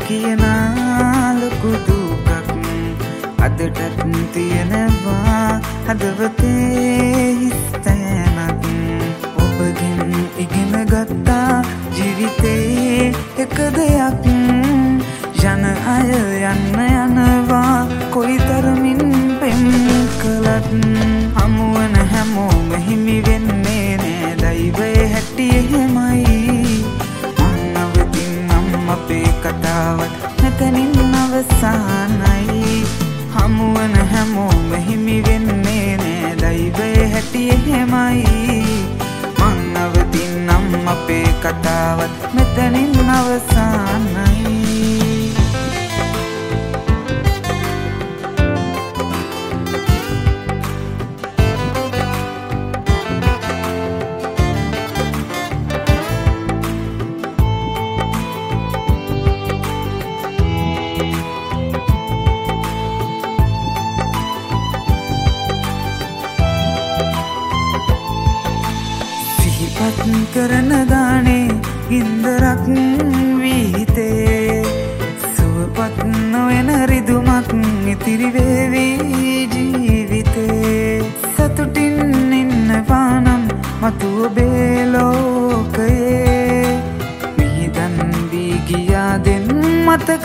කියන ලොකු දුකක් අදටත් තියෙනවා හදවතේ හිස්තැනක් ඔබගෙන් ඉගෙන ගත්තා ජීවිතේ එක දෙයක් යන අය යන්න යනවා කොයිතරමින් පෙම් කළත් හමුවන හැමෝම හිමි වෙන්නේ නෑ දෛවයේ හැටි එහෙමයි මං අපේ කතාවත් මෙතනින් අවසానයි හමුවන හැමෝම හිමි වෙන්නේ නෑ දෛවයේ හැටි එහෙමයි මං නවතින්නම් අපේ කතාවත් මෙතනින් අවසానයි පත් කරන ගානේ ගින්දරක් වීතේ සුවපත් නොවන රිදුමක් ඉතිරි වේවි ජීවිතේ සතුටින් ඉන්න පානම් මතු ඔබේ ලෝකයේ මිහිදන් වී ගියා දෙන් මතක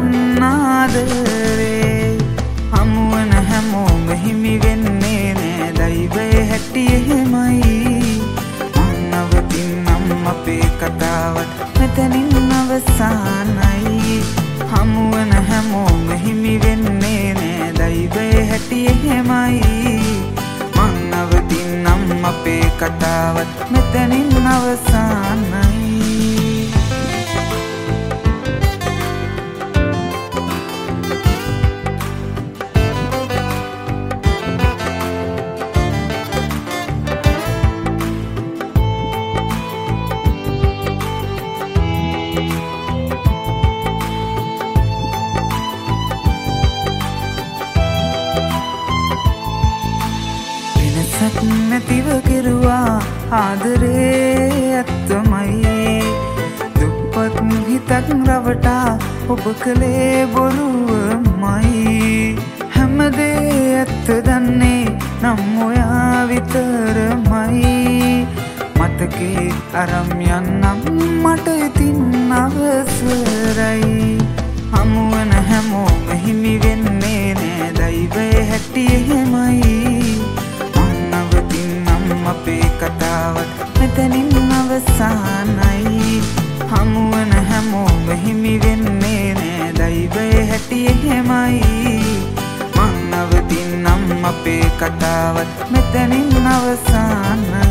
අන්නාදරේ හමුවන හැමෝම හිමි වෙන්නේ නෑ දෛවයේ හැටි එහෙමයි අපේ කතාවත් මෙතනින් අවසానයි හමුවන හැමෝම හිමි වෙන්නේ නෑ දෛවයේ හැටි එහෙමයි මං නවතින්නම් අපේ කතාවත් මෙතනින් අවසానයි නැතිව කෙරුවා ආදරේ ඇත්තමයි දුප්පත් හිතක් රවටා ඔබ කළේ බොරුවමයි හැමදේ ඇත්ත දන්නේ නම් ඔයා විතරමයි මතකේ අරම් යන්නම් මට ඉතින් අවසරයි හමුවන හැමෝම හිමි වෙන්නේ නෑ දෛවයේ හැටි එහෙමයි අපේ කතාවත් මෙතනින් අවසానයි හමුවන හැමෝම හිමි වෙන්නේ නෑ දෛවයේ හැටි එහෙමයි මං නවතින්නම් අපේ කතාවත් මෙතනින් අවසానයි